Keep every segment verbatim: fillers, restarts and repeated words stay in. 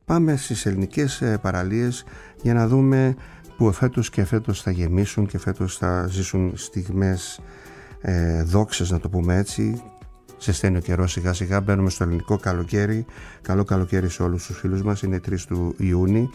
πάμε στις ελληνικές παραλίες για να δούμε που φέτος και φέτος θα γεμίσουν και φέτος θα ζήσουν στιγμές ε, δόξες, να το πούμε έτσι. Ζεσταίνει ο καιρός σιγά σιγά, μπαίνουμε στο ελληνικό καλοκαίρι. Καλό καλοκαίρι σε όλους τους φίλους μας, είναι τρεις του Ιούνιου.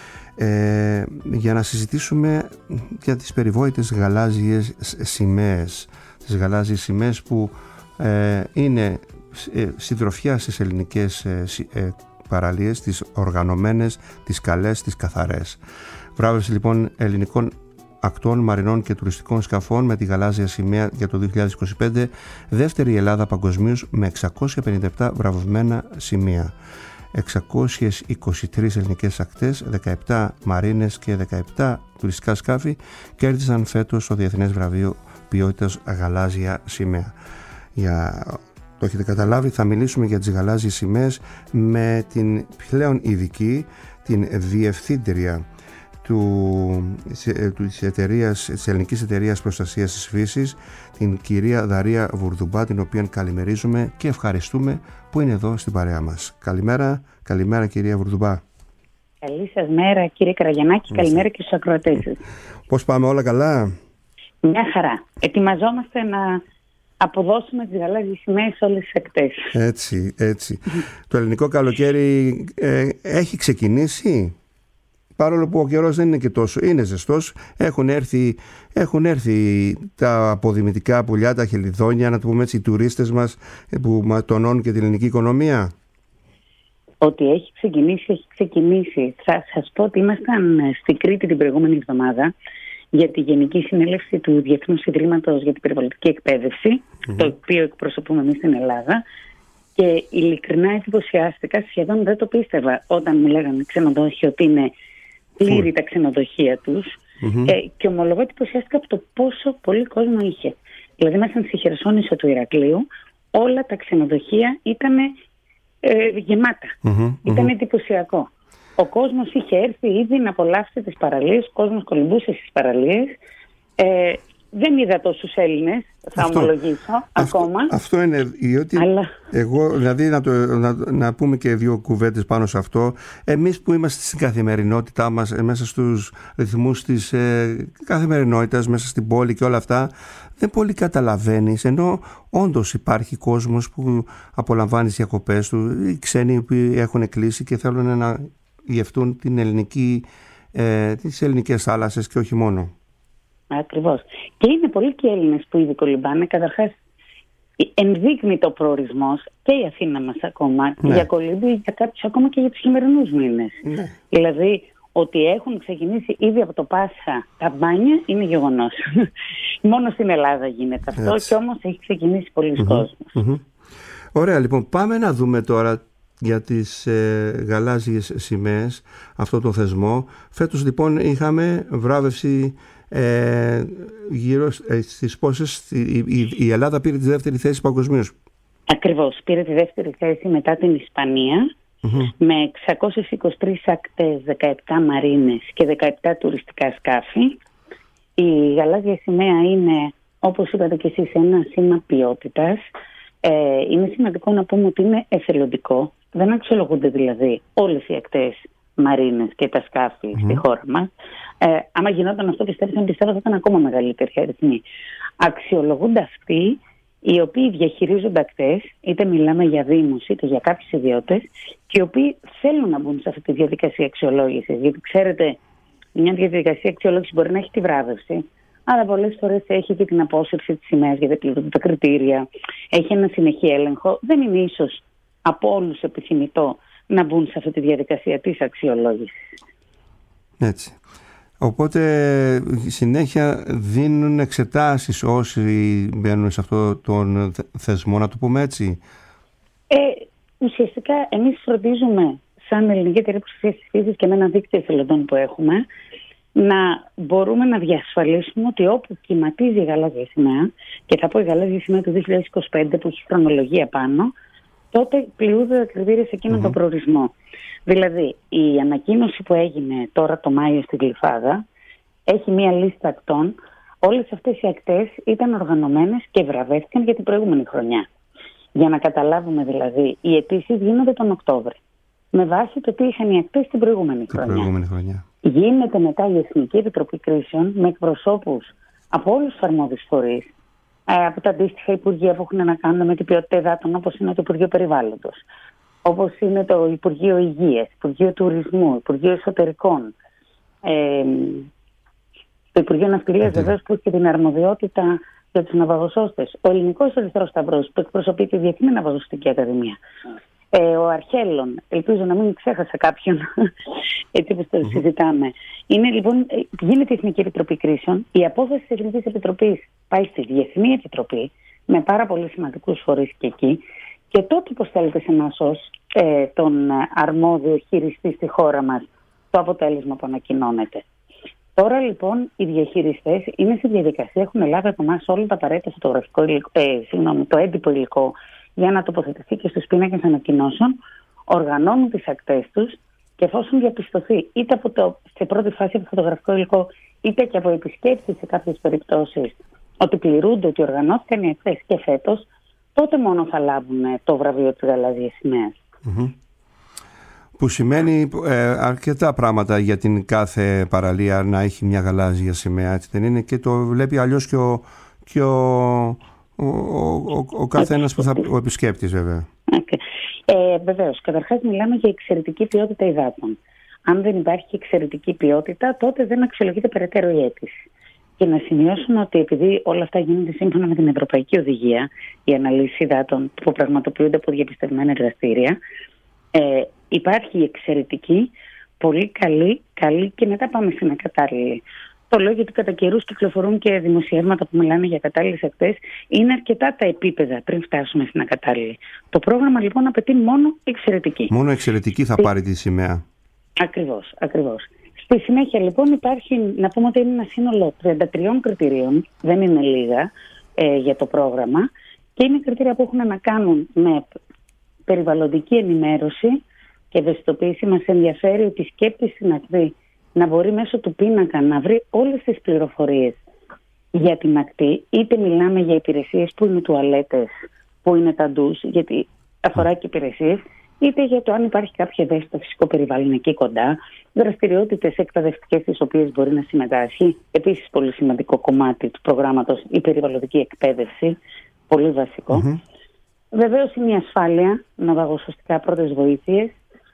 Ε, για να συζητήσουμε για τις περιβόητες γαλάζιες σημαίες, τις γαλάζιες σημαίες που ε, είναι ε, συντροφιά στις ελληνικές ε, ε, παραλίες, τις οργανωμένες, τις καλές, τις καθαρές. Βράβευση λοιπόν ελληνικών ακτών, μαρινών και τουριστικών σκαφών με τη γαλάζια σημαία για το δύο χιλιάδες είκοσι πέντε, δεύτερη η Ελλάδα παγκοσμίως με εξακόσια πενήντα επτά βραβευμένα σημεία. εξακόσιες είκοσι τρεις ελληνικές ακτές, δεκαεπτά μαρίνες και δεκαεπτά τουριστικά σκάφη κέρδισαν φέτος το Διεθνές Βραβείο Ποιότητας Γαλάζια Σημαία. Για το έχετε καταλάβει, θα μιλήσουμε για τις γαλάζιες σημαίες με την πλέον ειδική, την διευθύντρια του, της, εταιρείας, της Ελληνικής Εταιρείας Προστασίας της Φύσης, την κυρία Δαρία Βουρδουμπά, την οποία καλημερίζουμε και ευχαριστούμε που είναι εδώ στην παρέα μας. Καλημέρα, καλημέρα κυρία Βουρδουμπά. Καλή σας μέρα κύριε Καραγιαννάκη, καλημέρα και στους ακροατές σας. Πώς πάμε, όλα καλά? Μια χαρά. Ετοιμαζόμαστε να αποδώσουμε τις γαλάζιες σημαίες σε όλες τις ακτές. Έτσι, έτσι. Το ελληνικό καλοκαίρι ε, έχει ξεκινήσει. Παρόλο που ο καιρός δεν είναι και τόσο, είναι ζεστός, έχουν έρθει, έχουν έρθει τα αποδημητικά πουλιά, τα χελιδόνια, να το πούμε έτσι, οι τουρίστες μας που τονώνουν και την ελληνική οικονομία. Ότι έχει ξεκινήσει, έχει ξεκινήσει. Θα σας πω ότι ήμασταν στην Κρήτη την προηγούμενη εβδομάδα για τη Γενική Συνέλευση του Διεθνούς Ιδρύματος για την Περιβαλλοντική Εκπαίδευση, mm-hmm. το οποίο εκπροσωπούμε εμείς στην Ελλάδα. Και ειλικρινά εντυπωσιάστηκα, σχεδόν δεν το πίστευα όταν μου λέγανε ξενοδόχοι ότι είναι πλήρη τα ξενοδοχεία τους, mm-hmm. ε, και ομολογώ εντυπωσιάστηκα από το πόσο πολύ κόσμο είχε. Δηλαδή ήμασταν στη Χερσόνησο του Ηρακλείου, όλα τα ξενοδοχεία ήταν ε, γεμάτα. Mm-hmm. Ήταν εντυπωσιακό. Ο κόσμος είχε έρθει ήδη να απολαύσει τις παραλίες, ο κόσμος κολυμπούσε στις παραλίες. Ε, δεν είδα τόσους Έλληνες, θα αυτό, ομολογήσω, αυτό, ακόμα. Αυτό είναι, διότι αλλά... εγώ, δηλαδή να, το, να, να πούμε και δύο κουβέντες πάνω σε αυτό. Εμείς που είμαστε στην καθημερινότητά μας, μέσα στους ρυθμούς της ε, καθημερινότητας, μέσα στην πόλη και όλα αυτά, δεν πολύ καταλαβαίνεις, ενώ όντως υπάρχει κόσμος που απολαμβάνει τις διακοπές του, οι ξένοι που έχουν κλείσει και θέλουν να γευτούν την ελληνική, ε, τις ελληνικές θάλασσες και όχι μόνο. Ακριβώς. Και είναι πολλοί και Έλληνες που ήδη κολυμπάνε. Καταρχάς, ενδείκνυτο προορισμός και η Αθήνα μας ακόμα, ναι, για κολύμπη, για κάποιους ακόμα και για τους χειμερινούς μήνες. Ναι. Δηλαδή, ότι έχουν ξεκινήσει ήδη από το Πάσχα τα μπάνια είναι γεγονός. Μόνο στην Ελλάδα γίνεται αυτό. Έτσι. Και όμως έχει ξεκινήσει πολλοί mm-hmm. κόσμος. Mm-hmm. Ωραία, λοιπόν, πάμε να δούμε τώρα για τις ε, γαλάζιες σημαίες, αυτό το θεσμό. Φέτος λοιπόν είχαμε βράβευση ε, γύρω ε, στις πόσες, η, η, η Ελλάδα πήρε τη δεύτερη θέση παγκοσμίως. Ακριβώς, πήρε τη δεύτερη θέση μετά την Ισπανία, mm-hmm. με εξακόσιες είκοσι τρεις ακτές, δεκαεπτά μαρίνες και δεκαεπτά τουριστικά σκάφη. Η γαλάζια σημαία είναι, όπως είπατε και εσείς, ένα σήμα ποιότητας. Ε, είναι σημαντικό να πούμε ότι είναι εθελοντικό. Δεν αξιολογούνται δηλαδή όλες οι ακτές μαρίνες και τα σκάφη mm-hmm. στη χώρα μας. Ε, άμα γινόταν αυτό, πιστεύω, πιστεύω θα ήταν ακόμα μεγαλύτερη αριθμή. Αξιολογούνται αυτοί οι οποίοι διαχειρίζονται ακτές, είτε μιλάμε για δήμους είτε για κάποιους ιδιώτες, και οι οποίοι θέλουν να μπουν σε αυτή τη διαδικασία αξιολόγησης. Γιατί ξέρετε, μια διαδικασία αξιολόγησης μπορεί να έχει τη βράβευση, αλλά πολλές φορές έχει και την απόσυρση της σημαίας γιατί πληρούνται τα κριτήρια, έχει ένα συνεχή έλεγχο. Δεν είναι ίσως από όλους επιθυμητό να μπουν σε αυτή τη διαδικασία της αξιολόγησης. Έτσι. Οπότε συνέχεια δίνουν εξετάσεις όσοι μπαίνουν σε αυτό τον θεσμό, να το πούμε έτσι. Ε, ουσιαστικά εμείς φροντίζουμε σαν Ελληνική Εταιρεία Προστασίας της Φύσης και με ένα δίκτυο εθελοντών που έχουμε να μπορούμε να διασφαλίσουμε ότι όπου κυματίζει η γαλάζια σημαία, και θα πω η γαλάζια σημαία του δύο χιλιάδες είκοσι πέντε που έχει χρονολογία πάνω, τότε πληρούνται τα κριτήρια σε εκείνον mm-hmm. τον προορισμό. Δηλαδή, η ανακοίνωση που έγινε τώρα το Μάιο στη Γλυφάδα έχει μία λίστα ακτών. Όλες αυτές οι ακτές ήταν οργανωμένες και βραβεύτηκαν για την προηγούμενη χρονιά. Για να καταλάβουμε δηλαδή, οι αιτήσεις γίνονται τον Οκτώβρη. με βάση το τι είχαν οι ακτές την προηγούμενη την χρονιά. προηγούμενη χρονιά. Γίνεται μετά η Εθνική Επιτροπή Κρίσεων με εκπροσώπους από όλους τους αρμόδιους φορείς, από τα αντίστοιχα υπουργεία που έχουν να κάνουν με την ποιότητα υδάτων, όπως είναι το Υπουργείο Περιβάλλοντος, όπως είναι το Υπουργείο Υγείας, Υπουργείο Τουρισμού, Υπουργείο Εσωτερικών, ε, το Υπουργείο Ναυτιλίας βεβαίως που έχει και την αρμοδιότητα για τους ναυαγοσώστες, ο Ελληνικός Ερυθρός Σταυρός που εκπροσωπεί τη Διεθνή Ναυαγοσωστική Ακαδημία, ε, ο Αρχέλλων, ελπίζω να μην ξέχασα κάποιον έτσι όπως το mm-hmm. συζητάμε. Είναι λοιπόν, γίνεται η Εθνική Επιτροπή Κρίσεων, η απόφαση της Εθνικής Επιτροπής πάει στη Διεθνή Επιτροπή με πάρα πολύ σημαντικούς φορείς και εκεί, και τότε υποστέλλεται σε εμάς ως ε, τον αρμόδιο χειριστή στη χώρα μας το αποτέλεσμα που ανακοινώνεται. Τώρα λοιπόν οι διαχειριστές είναι στη διαδικασία, έχουν λάβει από εμάς όλο το απαραίτητο φωτογραφικό υλικό, ε, συγγνώμη, το έντυπο υλικό για να τοποθετηθεί και στους πίνακες ανακοινώσεων, οργανώνουν τις ακτές τους και εφόσον διαπιστωθεί είτε από το, σε πρώτη φάση από το φωτογραφικό υλικό είτε και από επισκέψεις σε κάποιες περιπτώσεις ότι πληρούνται, ότι οργανώθηκαν οι ακτές και φέτος, τότε μόνο θα λάβουν το βραβείο της γαλάζιας σημαίας. Mm-hmm. Που σημαίνει ε, αρκετά πράγματα για την κάθε παραλία να έχει μια γαλάζια σημαία, έτσι δεν είναι? Και το βλέπει αλλιώς και ο, και ο, ο, ο, ο, ο καθένας που θα, ο επισκέπτης βέβαια. Okay. Ε, βεβαίως, καταρχάς μιλάμε για εξαιρετική ποιότητα υδάτων. Αν δεν υπάρχει εξαιρετική ποιότητα, τότε δεν αξιολογείται περαιτέρω η αίτηση. Και να σημειώσουμε ότι επειδή όλα αυτά γίνονται σύμφωνα με την Ευρωπαϊκή Οδηγία, οι αναλύσεις υδάτων που πραγματοποιούνται από διαπιστευμένα εργαστήρια, ε, υπάρχει εξαιρετική, πολύ καλή, καλή και μετά πάμε στην ακατάλληλη. Το λέω γιατί κατά καιρούς κυκλοφορούν και δημοσιεύματα που μιλάνε για κατάλληλες ακτές. Είναι αρκετά τα επίπεδα πριν φτάσουμε στην ακατάλληλη. Το πρόγραμμα λοιπόν απαιτεί μόνο εξαιρετική. Μόνο εξαιρετική θα πάρει τη σημαία. Ακριβώς, ακριβώς. Στη συνέχεια λοιπόν υπάρχει, να πούμε ότι είναι ένα σύνολο τριάντα τριών κριτηρίων, δεν είναι λίγα ε, για το πρόγραμμα, και είναι κριτήρια που έχουν να κάνουν με περιβαλλοντική ενημέρωση και ευαισθητοποίηση. Μας ενδιαφέρει ο επισκέπτης στην ακτή να μπορεί μέσω του πίνακα να βρει όλες τις πληροφορίες για την ακτή, είτε μιλάμε για υπηρεσίες που είναι τουαλέτες, που είναι τα ντους, γιατί αφορά και υπηρεσίες, είτε για το αν υπάρχει κάποιο ευαίσθητο φυσικό περιβάλλον εκεί κοντά, δραστηριότητες εκπαιδευτικές στις οποίες μπορεί να συμμετάσχει. Επίσης πολύ σημαντικό κομμάτι του προγράμματος η περιβαλλοντική εκπαίδευση, πολύ βασικό. Mm-hmm. Βεβαίως είναι η ασφάλεια, ναυαγοσωστικά, πρώτες βοήθειες,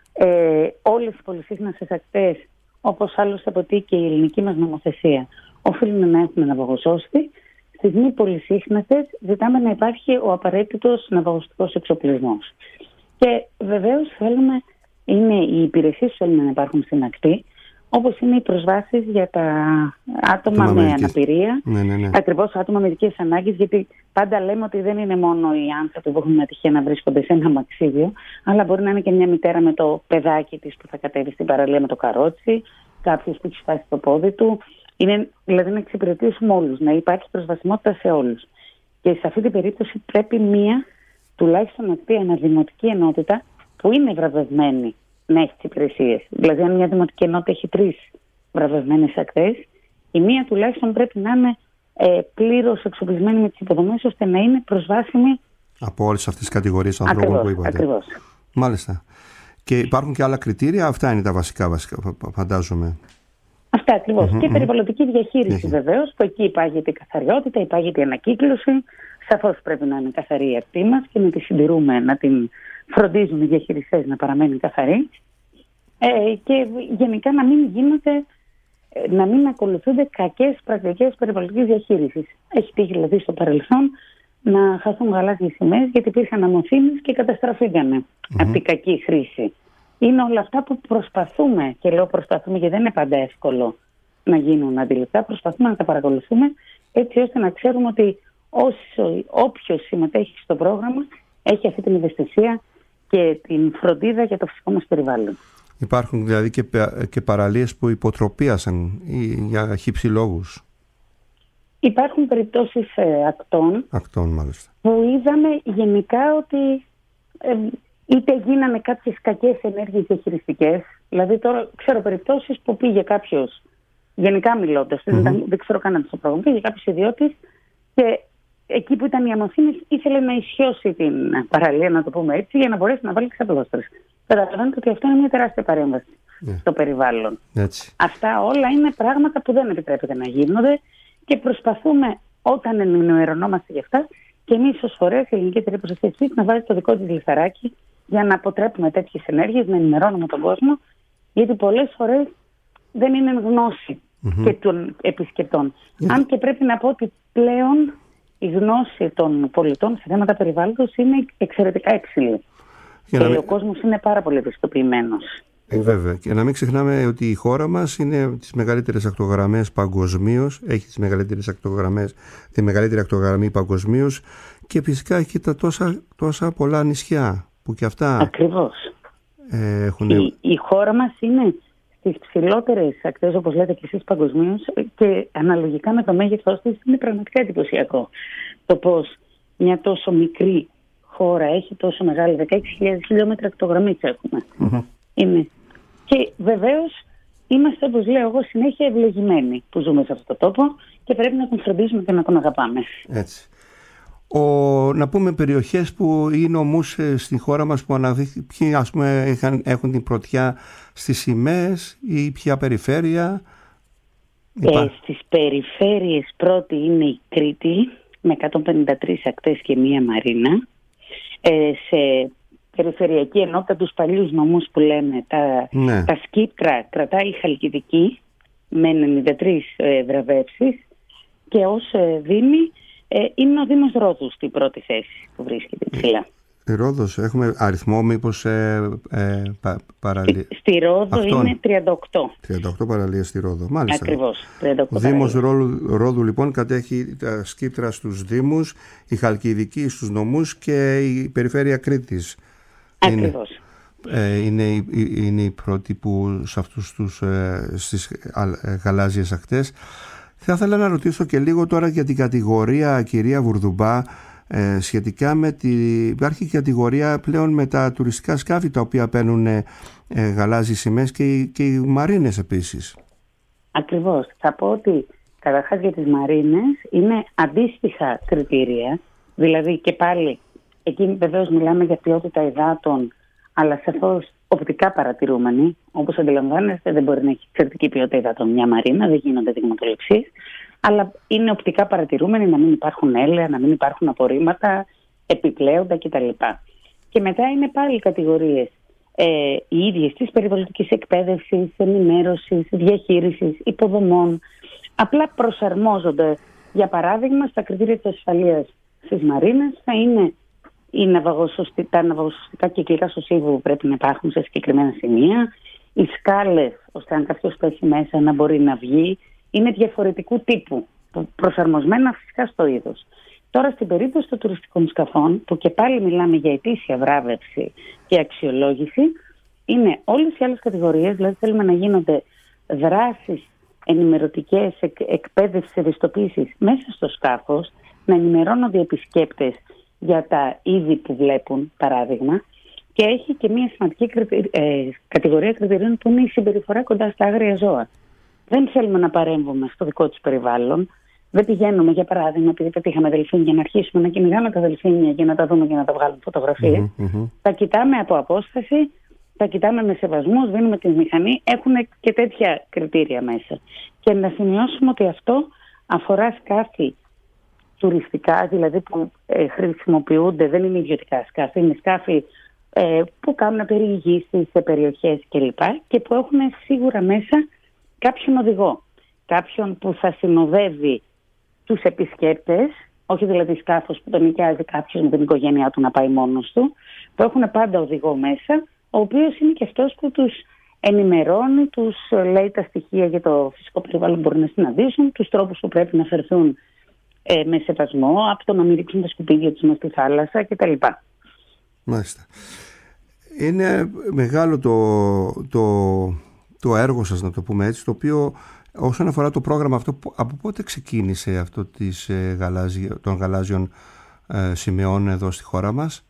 ε, όλες οι πολυσύχναστες ακτές, όπως άλλωστε αποτεί και η ελληνική μας νομοθεσία, οφείλουν να έχουν ναυαγοσώστη. Στις μη πολυσύχναστες ζητάμε να υπάρχει ο απαραίτητος ναυαγωστικός εξοπλισμός. Και βεβαίως θέλουμε, είναι οι υπηρεσίες που θέλουμε να υπάρχουν στην ακτή, όπως είναι οι προσβάσεις για τα άτομα με μερικές αναπηρία, ναι, ναι, ναι. ακριβώς άτομα με ειδικές ανάγκες, γιατί πάντα λέμε ότι δεν είναι μόνο οι άνθρωποι που έχουν την ατυχία να βρίσκονται σε ένα αμαξίδιο, αλλά μπορεί να είναι και μια μητέρα με το παιδάκι της που θα κατέβει στην παραλία με το καρότσι, κάποιος που έχει σπάσει το πόδι του. Είναι, δηλαδή να εξυπηρετήσουμε όλους, να υπάρχει προσβασιμότητα σε όλους. Και σε αυτή την περίπτωση πρέπει μία τουλάχιστον ακτή αναδημοτική ενότητα που είναι βραβευμένη να έχει τις υπηρεσίες. Δηλαδή, αν μια δημοτική ενότητα έχει τρεις βραβευμένες ακτές, η μία τουλάχιστον πρέπει να είναι ε, πλήρως εξοπλισμένη με τις υποδομές ώστε να είναι προσβάσιμη από όλες αυτές τις κατηγορίες ανθρώπων που είπατε. Ακριβώς. Μάλιστα. Και υπάρχουν και άλλα κριτήρια, αυτά είναι τα βασικά, βασικά φαντάζομαι. Αυτά ακριβώς. Mm-hmm, και η περιβαλλοντική διαχείριση mm-hmm. βεβαίως, που εκεί υπάγεται η καθαριότητα, υπάγεται η ανακύκλωση. Σαφώς πρέπει να είναι καθαρή η ακτή μας και να τη συντηρούμε, να την φροντίζουν οι διαχειριστές να παραμένει καθαρή. Ε, και γενικά να μην γίνεται, να μην ακολουθούνται κακές πρακτικές περιβαλλοντικής διαχείρισης. Έχει τύχει δηλαδή στο παρελθόν να χαθούν γαλάζιες σημαίες γιατί υπήρχαν αμοθήνες και καταστραφήκανε mm-hmm. από την κακή χρήση. Είναι όλα αυτά που προσπαθούμε, και λέω προσπαθούμε γιατί δεν είναι πάντα εύκολο να γίνουν αντιληπτά, προσπαθούμε να τα παρακολουθούμε έτσι ώστε να ξέρουμε ότι όσο, όποιος συμμετέχει στο πρόγραμμα έχει αυτή την ευαισθησία και την φροντίδα για το φυσικό μας περιβάλλον. Υπάρχουν δηλαδή και, και παραλίες που υποτροπίασαν για χύψη λόγους. Υπάρχουν περιπτώσεις ε, ακτών, ακτών μάλιστα, που είδαμε γενικά ότι ε, είτε γίνανε κάποιες κακές ενέργειες διαχειριστικές. Δηλαδή τώρα ξέρω περιπτώσεις που πήγε κάποιος, γενικά μιλώντας, mm-hmm. δεν, δεν ξέρω καν στο πρόγραμμα, πήγε κάποιος ιδιώτης και εκεί που ήταν οι αμοθήνες ήθελε να ισιώσει την παραλία, να το πούμε έτσι, για να μπορέσει να βάλει ξαπλώστρες. καταλαβαίνετε ότι αυτό είναι μια τεράστια παρέμβαση yeah. στο περιβάλλον. Έτσι. Αυτά όλα είναι πράγματα που δεν επιτρέπεται να γίνονται και προσπαθούμε όταν ενημερωνόμαστε γι' αυτά και εμείς ως φορέας, η Ελληνική Εταιρεία Προστασίας Φύσης, να βάζει το δικό της λιθαράκι για να αποτρέπουμε τέτοιες ενέργειες, να ενημερώνουμε τον κόσμο, γιατί πολλές φορές δεν είναι γνώση mm-hmm. και των επισκεπτών. Yeah. Αν και πρέπει να πω ότι πλέον η γνώση των πολιτών σε θέματα περιβάλλοντος είναι εξαιρετικά υψηλή. Και μην... ο κόσμος είναι πάρα πολύ ευαισθητοποιημένος. Ε, βέβαια. Και να μην ξεχνάμε ότι η χώρα μας είναι τις μεγαλύτερες ακτογραμμές παγκοσμίως, έχει τις μεγαλύτερες ακτογραμμές, τη μεγαλύτερη ακτογραμμή παγκοσμίως και φυσικά έχει τα τόσα, τόσα πολλά νησιά που και αυτά. Ακριβώς. Ε, έχουν... η, η χώρα μας είναι στις ψηλότερες ακτές, όπως λέτε και εσείς, παγκοσμίως, και αναλογικά με το μέγεθός της είναι πραγματικά εντυπωσιακό. Το πώς μια τόσο μικρή χώρα έχει τόσο μεγάλη, δεκαέξι χιλιάδες χιλιόμετρα ακτογραμμής έχουμε. Mm-hmm. Είναι. Και βεβαίως είμαστε, όπως λέω εγώ, συνέχεια ευλογημένοι που ζούμε σε αυτόν τον τόπο και πρέπει να τον φροντίζουμε και να τον αγαπάμε. Έτσι. Ο, να πούμε περιοχές που ή νομούς στην χώρα μας που αναδείχθηκαν, ποιοι ας πούμε είχαν, έχουν την πρωτιά στις σημαίες ή ποια περιφέρεια. Ε, στις περιφέρειες πρώτη είναι η Κρήτη με εκατόν πενήντα τρεις ακτές και μία μαρίνα. Ε, σε περιφερειακή ενότητα, τους παλιούς νομούς που λέμε, τα, ναι. τα Σκύπτρα κρατάει η Χαλκιδική με ενενήντα τρεις ε, βραβεύσεις και ως ε, Δήμη ε, είναι ο Δήμος Ρόδου στην πρώτη θέση που βρίσκεται ψηλά. Στη Ρόδος έχουμε αριθμό μήπως ε, ε, πα, παραλίες? Στη Ρόδο Αυτόν. Είναι τριάντα οκτώ. τριάντα οκτώ παραλίες στη Ρόδο, μάλιστα. Ακριβώς, τριάντα οκτώ ο Δήμος Ρόδου, Ρόδου λοιπόν κατέχει τα Σκύπτρα στους Δήμους, η Χαλκιδική στους νομούς και η περιφέρεια Κρήτης. Ακριβώς. Είναι, ε, είναι, είναι η πρώτη που σε αυτούς τους ε, στις ε, γαλάζιες ακτές. Θα ήθελα να ρωτήσω και λίγο τώρα για την κατηγορία, κυρία Βουρδουμπά, ε, σχετικά με τη... Υπάρχει κατηγορία πλέον με τα τουριστικά σκάφη τα οποία παίρνουν ε, γαλάζιες σημαίες και, οι, και οι μαρίνες επίσης. Ακριβώς. Θα πω ότι καταρχάς για τις μαρίνες είναι αντίστοιχα κριτήρια, δηλαδή και πάλι εκεί βεβαίως μιλάμε για ποιότητα υδάτων, αλλά σαφώς οπτικά παρατηρούμενη. Όπως αντιλαμβάνεστε, δεν μπορεί να έχει εξαιρετική ποιότητα υδάτων μια μαρίνα, δεν γίνονται δειγματοληψίες, αλλά είναι οπτικά παρατηρούμενη, να μην υπάρχουν έλαια, να μην υπάρχουν απορρίμματα, επιπλέοντα κτλ. Και μετά είναι πάλι κατηγορίες ε, οι ίδιες της περιβαλλοντικής εκπαίδευσης, ενημέρωσης, διαχείρισης, υποδομών. Απλά προσαρμόζονται, για παράδειγμα, στα κριτήρια της ασφαλείας στις μαρίνες θα είναι οι ναυαγοσωστικά, τα ναυαγοσωστικά κυκλικά σωσίβου που πρέπει να υπάρχουν σε συγκεκριμένα σημεία, οι σκάλες, ώστε αν κάποιος πέσει μέσα να μπορεί να βγει, είναι διαφορετικού τύπου, προσαρμοσμένα φυσικά στο είδος. Τώρα στην περίπτωση των τουριστικών σκαφών, που και πάλι μιλάμε για ετήσια βράβευση και αξιολόγηση, είναι όλες οι άλλες κατηγορίες, δηλαδή θέλουμε να γίνονται δράσεις ενημερωτικές, εκ, εκπαίδευση, ευαισθητοποίησης μέσα στο σκάφος, να ενημερώνονται οι επισκέπτες για τα είδη που βλέπουν, παράδειγμα, και έχει και μια σημαντική ε, κατηγορία κριτηρίων που είναι η συμπεριφορά κοντά στα άγρια ζώα. Δεν θέλουμε να παρέμβουμε στο δικό τους περιβάλλον. Δεν πηγαίνουμε, για παράδειγμα, επειδή πετύχαμε δελφίνια, για να αρχίσουμε να κυνηγάμε τα δελφίνια για να τα δούμε και να τα βγάλουμε φωτογραφίες. Mm-hmm, mm-hmm. Τα κοιτάμε από απόσταση, τα κοιτάμε με σεβασμό, σβήνουμε τη μηχανή. Έχουν και τέτοια κριτήρια μέσα. Και να σημειώσουμε ότι αυτό αφορά σκάφη τουριστικά, δηλαδή που ε, χρησιμοποιούνται, δεν είναι ιδιωτικά σκάφη, είναι σκάφη ε, που κάνουν περιηγήσεις σε περιοχές κλπ. Και που έχουν σίγουρα μέσα κάποιον οδηγό, κάποιον που θα συνοδεύει τους επισκέπτες, όχι δηλαδή σκάφος που τον νοικιάζει κάποιος με την οικογένειά του να πάει μόνος του, που έχουν πάντα οδηγό μέσα, ο οποίος είναι και αυτός που τους ενημερώνει, τους λέει τα στοιχεία για το φυσικό περιβάλλον που μπορεί να συναντήσουν, τους τρόπους που πρέπει να φερθούν ε, με σεβασμό, από το να μην ρίξουν τα σκουπίδια τους μες στη θάλασσα κτλ. Μάλιστα. Είναι μεγάλο το, το, το έργο σας, να το πούμε έτσι, το οποίο όσον αφορά το πρόγραμμα αυτό, από πότε ξεκίνησε αυτό της, ε, γαλάζι, των γαλάζιων ε, σημαίων εδώ στη χώρα μας?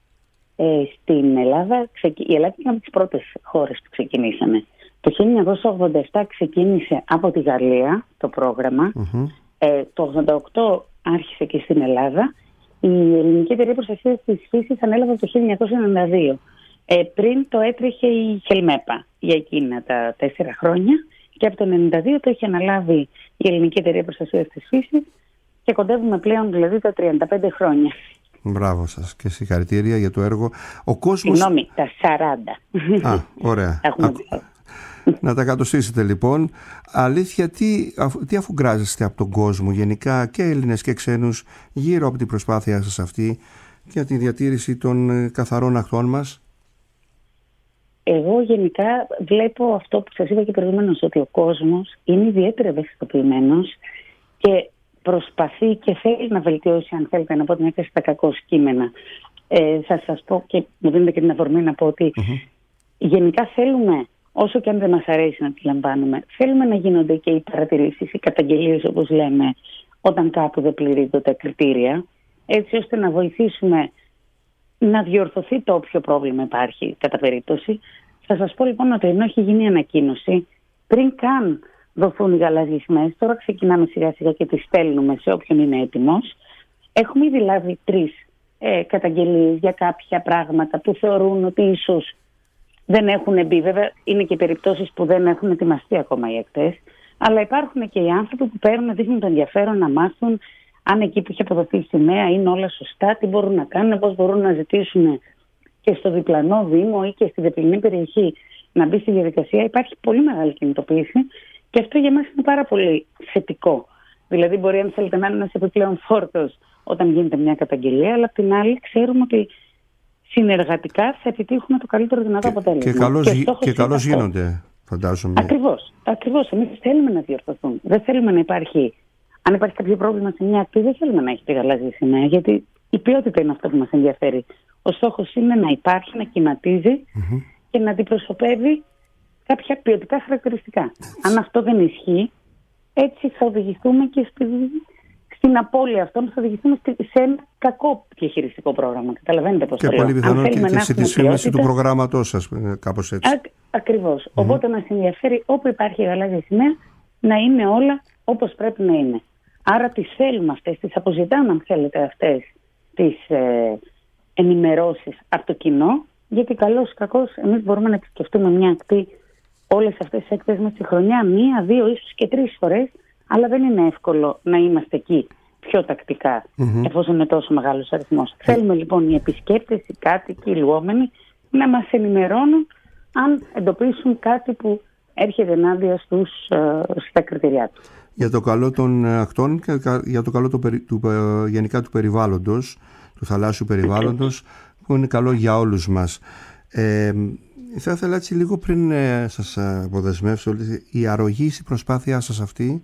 Ε, στην Ελλάδα, η Ελλάδα είναι από τις πρώτες χώρες που ξεκινήσαμε. Το χίλια εννιακόσια ογδόντα επτά ξεκίνησε από τη Γαλλία το πρόγραμμα. Mm-hmm. Ε, το ογδόντα οκτώ άρχισε και στην Ελλάδα. Η Ελληνική Εταιρεία Προστασίας της Φύσης ανέλαβε το χίλια εννιακόσια ενενήντα δύο. Ε, πριν το έτρεχε η Χελμέπα για εκείνα τα τέσσερα χρόνια και από το ενενήντα δύο το είχε αναλάβει η Ελληνική Εταιρεία Προστασίας της Φύσης και κοντεύουμε πλέον δηλαδή τα τριάντα πέντε χρόνια. Μπράβο σας και συγχαρητήρια για το έργο. Ο κόσμος... Συγγνώμη, τα σαράντα. Α, ωραία. Α, να τα κατοστήσετε λοιπόν. Αλήθεια, τι, τι αφουγκράζεστε από τον κόσμο γενικά, και Έλληνες και ξένους, γύρω από την προσπάθειά σας αυτή για τη διατήρηση των καθαρών ακτών μας? Εγώ γενικά βλέπω αυτό που σας είπα και προηγουμένως, ότι ο κόσμος είναι ιδιαίτερα ευαισθητοποιημένος και προσπαθεί και θέλει να βελτιώσει, αν θέλετε να πω την έκθεση στα κακό κείμενα. Ε, θα σας πω, και μου δίνετε και την αφορμή να πω ότι mm-hmm. γενικά θέλουμε, όσο και αν δεν μας αρέσει να αντιλαμβάνουμε, θέλουμε να γίνονται και οι παρατηρήσεις, οι καταγγελίες όπως λέμε, όταν κάπου δεν πληρούνται τα κριτήρια, έτσι ώστε να βοηθήσουμε να διορθωθεί το όποιο πρόβλημα υπάρχει κατά περίπτωση. Θα σας πω λοιπόν ότι ενώ έχει γίνει ανακοίνωση, πριν καν δοθούν οι γαλάζιες σημαίες, τώρα ξεκινάμε σιγά σιγά και τις στέλνουμε σε όποιον είναι έτοιμος. Έχουμε ήδη λάβει τρεις ε, καταγγελίες για κάποια πράγματα που θεωρούν ότι ίσως δεν έχουν μπει. Βέβαια είναι και περιπτώσεις που δεν έχουν ετοιμαστεί ακόμα οι ακτές, αλλά υπάρχουν και οι άνθρωποι που παίρνουν, δείχνουν το ενδιαφέρον να μάθουν αν εκεί που έχει αποδοθεί η σημαία είναι όλα σωστά, τι μπορούν να κάνουν, πώς μπορούν να ζητήσουν και στο διπλανό Δήμο ή και στη διπλανή περιοχή να μπει στη διαδικασία. Υπάρχει πολύ μεγάλη κινητοποίηση και αυτό για μας είναι πάρα πολύ θετικό. Δηλαδή, μπορεί, αν θέλετε, να είναι ένας επιπλέον φόρτος όταν γίνεται μια καταγγελία, αλλά απ' την άλλη ξέρουμε ότι συνεργατικά θα επιτύχουμε το καλύτερο δυνατό αποτέλεσμα. Και καλώς, και και καλώς γίνονται, φαντάζομαι. Ακριβώς. Ακριβώς. Εμείς θέλουμε να διορθωθούν. Δεν θέλουμε να υπάρχει. Αν υπάρχει κάποιο πρόβλημα σε μια ακτή, δεν θέλουμε να έχει τη γαλάζια σημαία, γιατί η ποιότητα είναι αυτό που μας ενδιαφέρει. Ο στόχος είναι να υπάρχει, να κυματίζει mm-hmm. και να αντιπροσωπεύει κάποια ποιοτικά χαρακτηριστικά. Αν αυτό δεν ισχύει, έτσι θα οδηγηθούμε και στη, στην απώλεια αυτών, θα οδηγηθούμε σε ένα κακό διαχειριστικό πρόγραμμα. Καταλαβαίνετε πώς το λέω. Και πολύ πιθανό και, και σε τη σύμβαση του προγράμματός σας, κάπως έτσι. Α, ακριβώς. Mm-hmm. Οπότε μας ενδιαφέρει όπου υπάρχει γαλάζια σημαία να είναι όλα όπως πρέπει να είναι. Άρα τις θέλουμε αυτές, τις αποζητάμε αν θέλετε αυτές τις ε, ενημερώσεις από το κοινό, γιατί καλώς ή κακώς εμείς μπορούμε να επισκεφτούμε μια ακτή όλες αυτές τις έκτες μας τη χρονιά, μία, δύο, ίσως και τρεις φορές, αλλά δεν είναι εύκολο να είμαστε εκεί πιο τακτικά, mm-hmm. εφόσον είναι τόσο μεγάλος αριθμός. Mm-hmm. Θέλουμε λοιπόν οι επισκέπτες, οι κάτοικοι, οι λουόμενοι να μας ενημερώνουν αν εντοπίσουν κάτι που έρχεται ενάντια στους, ε, στα κριτηριά του. Για το καλό των ακτών και για το καλό του, του, γενικά του περιβάλλοντος, του θαλάσσιου περιβάλλοντος, που είναι καλό για όλους μας. Ε, θα ήθελα έτσι λίγο πριν ε, σας αποδεσμεύσω, η αρρωγή στην προσπάθειά σας αυτή,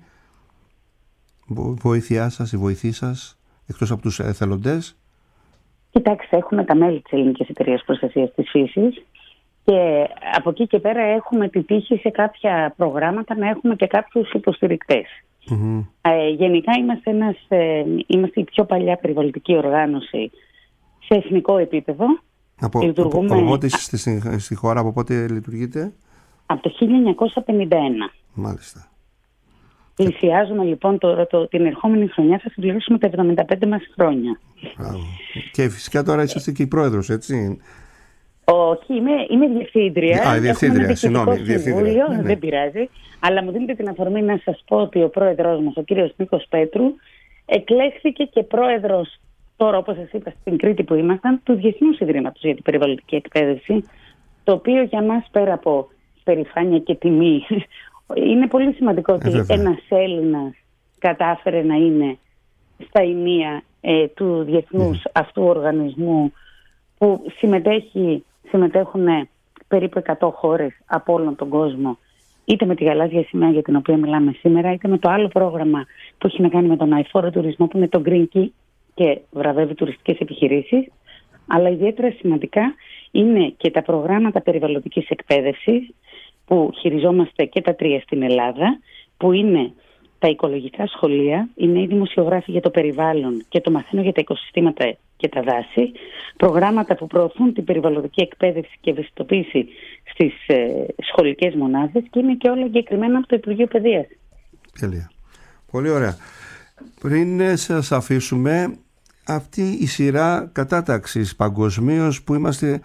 βοήθειά σας, η βοηθή σας, εκτός από τους εθελοντές. Κοιτάξτε, έχουμε τα μέλη της Ελληνικής Εταιρείας Προστασίας της Φύσης και από εκεί και πέρα έχουμε την τύχη σε κάποια προγράμματα να έχουμε και κάποιους υποστηρικτές. Mm-hmm. Ε, γενικά είμαστε, ένας, ε, είμαστε η πιο παλιά περιβαλλοντική οργάνωση σε εθνικό επίπεδο. Από, Λειτουργούμε... από πότε στη, στη, στη χώρα, από πότε λειτουργείτε? Από το χίλια εννιακόσια πενήντα ένα. Μάλιστα. Πλησιάζουμε λοιπόν το, το, την ερχόμενη χρονιά, θα συμπληρώσουμε τα εβδομήντα πέντε μας χρόνια. Και φυσικά τώρα είσαστε και η πρόεδρος, έτσι? Όχι, είμαι, είμαι διευθύντρια. Α, διευθύντρια, συγγνώμη. Διευθύντρια, ναι. Ναι. Δεν πειράζει. Αλλά μου δίνετε την αφορμή να σας πω ότι ο πρόεδρος μας, ο κύριος Νίκος Πέτρου, εκλέχθηκε και πρόεδρος, τώρα όπως σας είπα στην Κρήτη που ήμασταν, του Διεθνούς Ιδρύματος για την Περιβαλλοντική Εκπαίδευση, το οποίο για μας πέρα από περηφάνεια και τιμή, είναι πολύ σημαντικό ότι ε, ένας Έλληνας κατάφερε να είναι στα ηνία ε, του διεθνούς mm. αυτού οργανισμού, που συμμετέχει, συμμετέχουν περίπου εκατό χώρες από όλον τον κόσμο, είτε με τη γαλάζια σημαία για την οποία μιλάμε σήμερα, είτε με το άλλο πρόγραμμα που έχει να κάνει με τον αειφόρο τουρισμό που είναι το Green Key και βραβεύει τουριστικές επιχειρήσεις. Αλλά ιδιαίτερα σημαντικά είναι και τα προγράμματα περιβαλλοντικής εκπαίδευσης που χειριζόμαστε και τα τρία στην Ελλάδα, που είναι τα οικολογικά σχολεία, είναι οι δημοσιογράφοι για το περιβάλλον και το μαθαίνω για τα οικοσυστήματα και τα δάση, προγράμματα που προωθούν την περιβαλλοντική εκπαίδευση και ευαισθητοποίηση στις ε, σχολικές μονάδες, και είναι και όλα εγκεκριμένα από το Υπουργείο Παιδείας. Τέλεια. Πολύ ωραία. Πριν σας αφήσουμε, αυτή η σειρά κατάταξης παγκοσμίως που είμαστε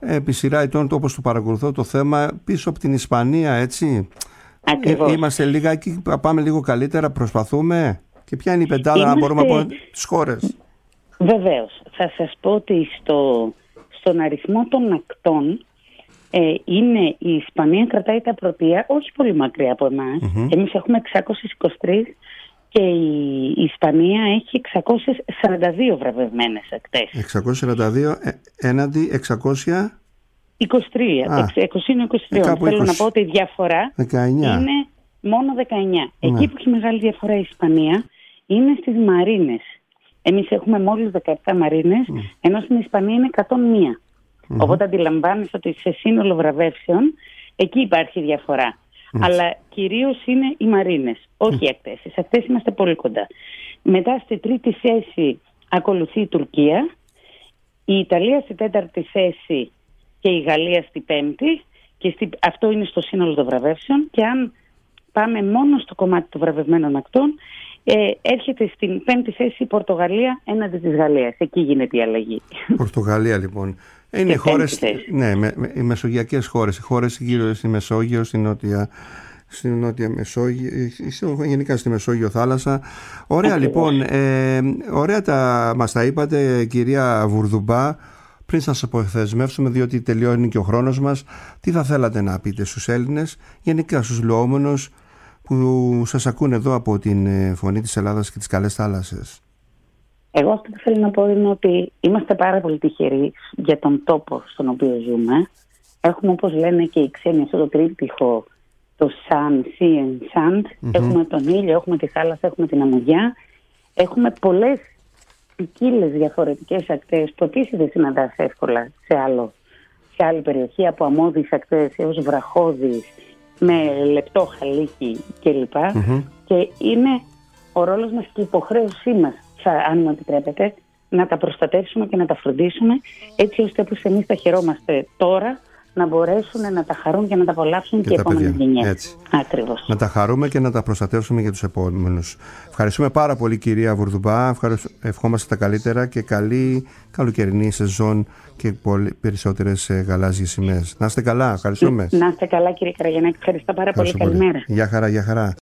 επί σειρά ετών, όπως το παρακολουθώ το θέμα, πίσω από την Ισπανία, έτσι. Ακριβώς. Είμαστε λιγάκι, πάμε λίγο καλύτερα, προσπαθούμε. Και ποια είναι η πεντάδα, Είμαστε... να μπορούμε να πούμε τις χώρες? Βεβαίως. Θα σας πω ότι στο, στον αριθμό των ακτών ε, είναι η Ισπανία κρατάει τα πρωτεία, όχι πολύ μακριά από εμάς. Mm-hmm. Εμείς έχουμε εξακόσιες είκοσι τρεις και η, η Ισπανία έχει εξακόσιες σαράντα δύο βραβευμένες ακτές. εξακόσιες σαράντα δύο έναντι εξακόσια είκοσι τρία. είκοσι είκοσι τρία. Θέλω είκοσι. Να πω ότι η διαφορά δεκαεννιά. Είναι μόνο δεκαεννιά. Ναι. Εκεί που έχει μεγάλη διαφορά η Ισπανία είναι στις μαρίνες. Εμείς έχουμε μόλις δεκαεπτά μαρίνες, mm. ενώ στην Ισπανία είναι εκατόν μία. Mm-hmm. Οπότε αντιλαμβάνεσαι ότι σε σύνολο βραβεύσεων εκεί υπάρχει διαφορά. Mm. Αλλά κυρίως είναι οι μαρίνες, όχι mm. οι ακτές. Στις ακτές είμαστε πολύ κοντά. Μετά στη τρίτη θέση ακολουθεί η Τουρκία, η Ιταλία στη τέταρτη θέση και η Γαλλία στη πέμπτη. Και στη... αυτό είναι στο σύνολο των βραβεύσεων. Και αν πάμε μόνο στο κομμάτι των βραβευμένων ακτών, Ε, έρχεται στην πέμπτη θέση η Πορτογαλία έναντι της Γαλλίας. Εκεί γίνεται η αλλαγή. Πορτογαλία λοιπόν. Είναι οι χώρες, ναι, με, με, οι μεσογειακές χώρες, οι χώρες γύρω στη Μεσόγειο, στη Νότια, στη Νότια Μεσόγειο, γενικά στη Μεσόγειο θάλασσα. Ωραία. Ακριβώς. Λοιπόν, ε, ωραία τα, μας τα είπατε, κυρία Βουρδουμπά. Πριν σας αποθεσμεύσουμε, διότι τελειώνει και ο χρόνος μας, τι θα θέλατε να πείτε στους Έλληνες, γενικά στους λοόμενους που σας ακούν εδώ από την Φωνή της Ελλάδας και τις καλές θάλασσες? Εγώ αυτό που θέλω να πω είναι ότι είμαστε πάρα πολύ τυχεροί για τον τόπο στον οποίο ζούμε. Έχουμε, όπως λένε και οι ξένοι, αυτό το τρίπτυχο, το sun, sea and sand. Mm-hmm. Έχουμε τον ήλιο, έχουμε τη θάλασσα, έχουμε την αμμουδιά. Έχουμε πολλές ποικίλες διαφορετικές ακτές που επίσης δεν συναντάς εύκολα σε, άλλο, σε άλλη περιοχή, από αμμώδεις ακτές έως βραχώδεις, με λεπτό χαλίκι κλπ. Mm-hmm. Και είναι ο ρόλος μας και η υποχρέωσή μας, θα, αν μου επιτρέπετε, να τα προστατεύσουμε και να τα φροντίσουμε, έτσι ώστε όπως εμείς τα χαιρόμαστε τώρα, να μπορέσουν να τα χαρούν και να τα απολαύσουν και, και οι επόμενες γενιές. Ακριβώς. Να τα χαρούμε και να τα προστατεύσουμε για τους επόμενους. Ευχαριστούμε πάρα πολύ, κυρία Βουρδουμπά. Ευχόμαστε τα καλύτερα και καλή καλοκαιρινή σεζόν και πολύ περισσότερες γαλάζιες σημαίες. Να είστε καλά. Ευχαριστούμε. Να είστε καλά, κύριε Καραγιαννάκη. Ευχαριστώ πάρα πολύ. Καλημέρα. Γεια χαρά, γεια χαρά.